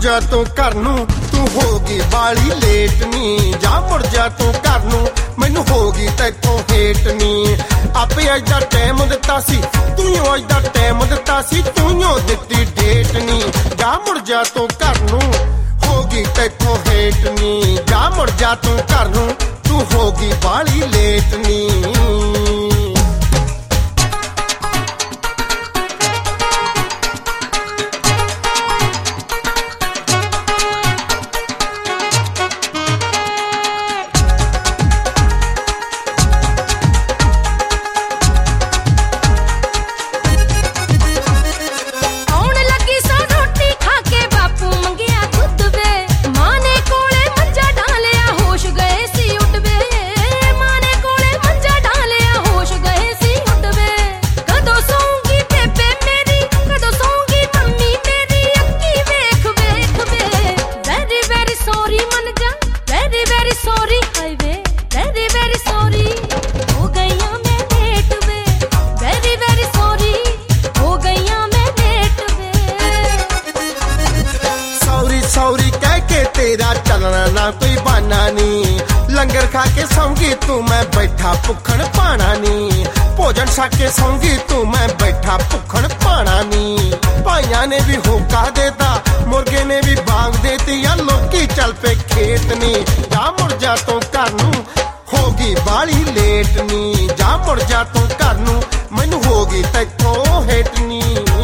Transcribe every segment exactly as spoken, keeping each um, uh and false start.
ਜਾ ਤੂੰ ਘਰ ਨੂੰ, ਤੂੰ ਹੋ ਗਈ ਬਾਲੀ ਲੇਟ ਨੀ। ਜਾ ਮੁੜ ਜਾ ਤੂੰ ਘਰ ਨੂੰ, ਮੈਨੂੰ ਹੋ ਗਈ ਤੈਥੋਂ ਹੇਟ ਨੀ। ਆਪੇ ਅੱਜ ਦਾ ਟਾਈਮ ਦਿੱਤਾ ਸੀ, ਤੂੰ ਅੱਜ ਦਾ ਟਾਈਮ ਦਿੱਤਾ ਸੀ, ਤੂੰ ਦਿੱਤੀ ਡੇਟ ਨੀ। ਜਾ ਮੁੜ ਜਾ ਤੂੰ ਘਰ ਨੂੰ, ਹੋ ਗਈ ਤੈਥੋਂ ਹੇਟ ਨੀ। ਜਾ ਮੁੜ ਜਾ ਤੂੰ ਘਰ ਨੂੰ, ਤੂੰ ਹੋ ਗਈ ਬਾਲੀ ਲੇਟ ਨੀ। सौरी कह के तेरा चलना ना कोई बहाना नी। लंगर खा के सौंगी तू मैं बैठा भुखण पाना नी। भोजन छक के सौंगी तू मैं बैठा भुखण पाना नी। भाइया ने भी होका देता, मुर्गे ने भी बांग देती, या लोकी चल पे खेत नी। जा मुड़ जा तू घर नू, होगी बाली लेट नी। जा मुड़ जा तू घर नू, मैनू होगी तैथों हेट नी।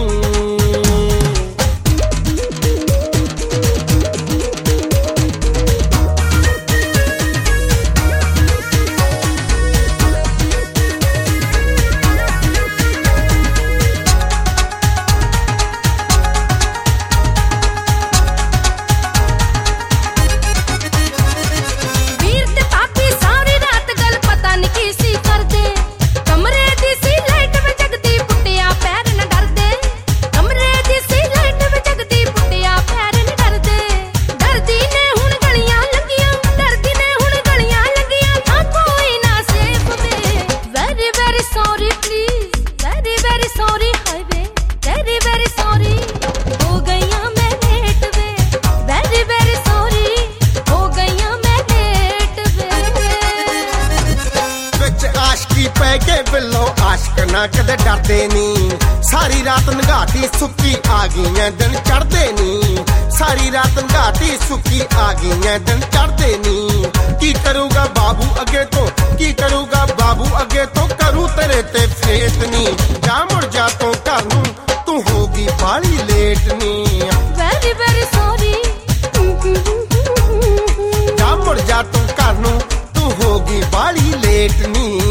आशक ना कदे डरदे नी। सारी रात नगाती सुक्की आ गई दिन चढ़दे नी। सारी रात नगाती सुक्की आ गई दिन चढ़दे नी। की करूगा बाबू अगे तो, की करूगा बाबू अगे तो, करूँ तेरे ते फेत नी। जा मुड़ जा तू घर नू, तू होगी बाली लेट नी। Very very sorry. जा मुड़ जा तू घर नू, तू होगी बाली लेट नी।